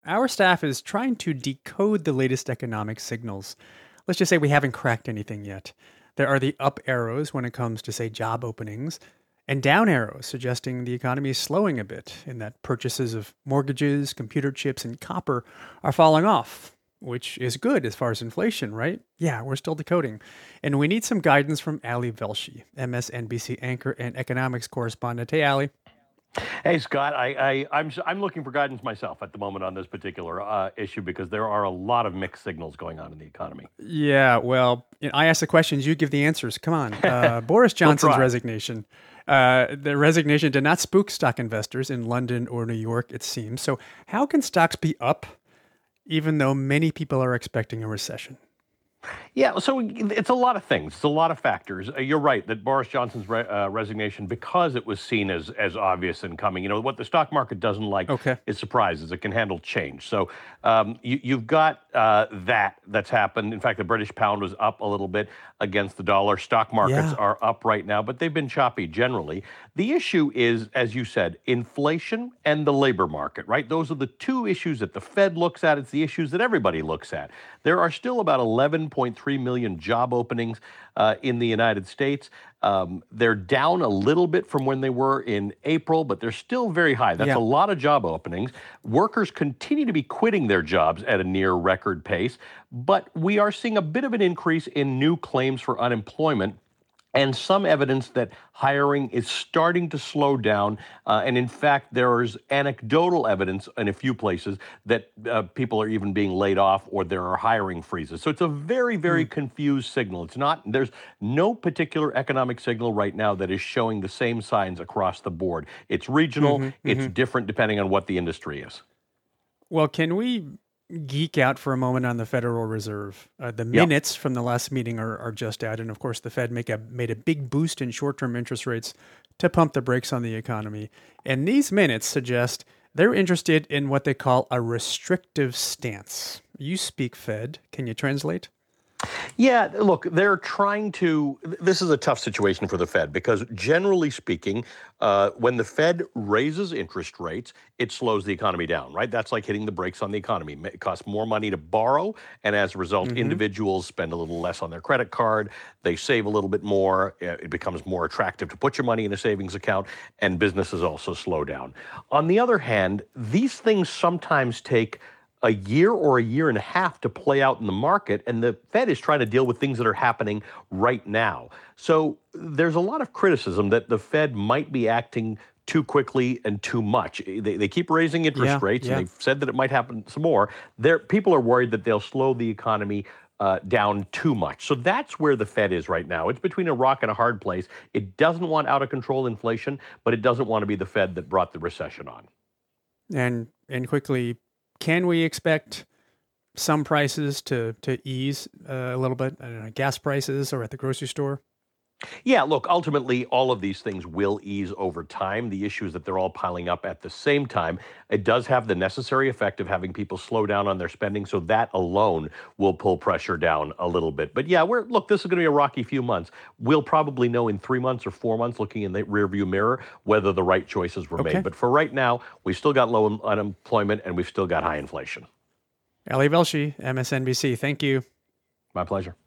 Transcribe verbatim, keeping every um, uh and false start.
our staff is trying to decode the latest economic signals. Let's just say we haven't cracked anything yet. There are the up arrows when it comes to, say, job openings, and down arrows suggesting the economy is slowing a bit, and that purchases of mortgages, computer chips, and copper are falling off, which is good as far as inflation, right? Yeah, we're still decoding. And we need some guidance from Ali Velshi, M S N B C anchor and economics correspondent. Hey, Ali. Hey, Scott, I, I, I'm I'm looking for guidance myself at the moment on this particular uh, issue because there are a lot of mixed signals going on in the economy. Yeah, well, you know, I ask the questions, you give the answers. Come on. Uh, Boris Johnson's we'll resignation. Uh, the resignation did not spook stock investors in London or New York, it seems. So how can stocks be up even though many people are expecting a recession? Yeah, so it's a lot of things. It's a lot of factors. Uh, You're right that Boris Johnson's re- uh, resignation, because it was seen as as obvious and coming. You know what the stock market doesn't like Okay. is surprises. It can handle change. So um, you, you've got uh, that that's happened. In fact, the British pound was up a little bit against the dollar. Stock markets Yeah. are up right now, but they've been choppy generally. The issue is, as you said, inflation and the labor market. Right? Those are the two issues that the Fed looks at. It's the issues that everybody looks at. There are still about eleven point three million job openings uh, in the United States. Um, they're down a little bit from when they were in April, but they're still very high. That's Yeah. a lot of job openings. Workers continue to be quitting their jobs at a near record pace, but we are seeing a bit of an increase in new claims for unemployment and some evidence that hiring is starting to slow down. Uh, and in fact, there's anecdotal evidence in a few places that uh, people are even being laid off or there are hiring freezes. So it's a very, very confused signal. It's not, there's no particular economic signal right now that is showing the same signs across the board. It's regional, Mhm, it's mhm. different depending on what the industry is. Well, can we geek out for a moment on the Federal Reserve? Uh, the Yep. minutes from the last meeting are, are just out. And of course, the Fed make a, made a big boost in short term interest rates to pump the brakes on the economy. And these minutes suggest they're interested in what they call a restrictive stance. You speak Fed. Can you translate? Yeah, look, they're trying to. This is a tough situation for the Fed because, generally speaking, uh, when the Fed raises interest rates, it slows the economy down, right? That's like hitting the brakes on the economy. It costs more money to borrow, and as a result, Mm-hmm. individuals spend a little less on their credit card. They save a little bit more. uh, It becomes more attractive to put your money in a savings account, and businesses also slow down. On the other hand, these things sometimes take a year or a year and a half to play out in the market, and the Fed is trying to deal with things that are happening right now. So there's a lot of criticism that the Fed might be acting too quickly and too much. They, they keep raising interest Yeah, rates, yeah. and they've said that it might happen some more. There, people are worried that they'll slow the economy uh, down too much. So that's where the Fed is right now. It's between a rock and a hard place. It doesn't want out of control inflation, but it doesn't want to be the Fed that brought the recession on. And and quickly, can we expect some prices to to ease uh, a little bit? I don't know, gas prices or at the grocery store? Yeah, look, ultimately, all of these things will ease over time. The issue is that they're all piling up at the same time. It does have the necessary effect of having people slow down on their spending, so that alone will pull pressure down a little bit. But yeah, we're look, this is going to be a rocky few months. We'll probably know in three months or four months, looking in the rearview mirror, whether the right choices were Okay. made. But for right now, we've still got low un- unemployment and we've still got high inflation. Ali Velshi, M S N B C. Thank you. My pleasure.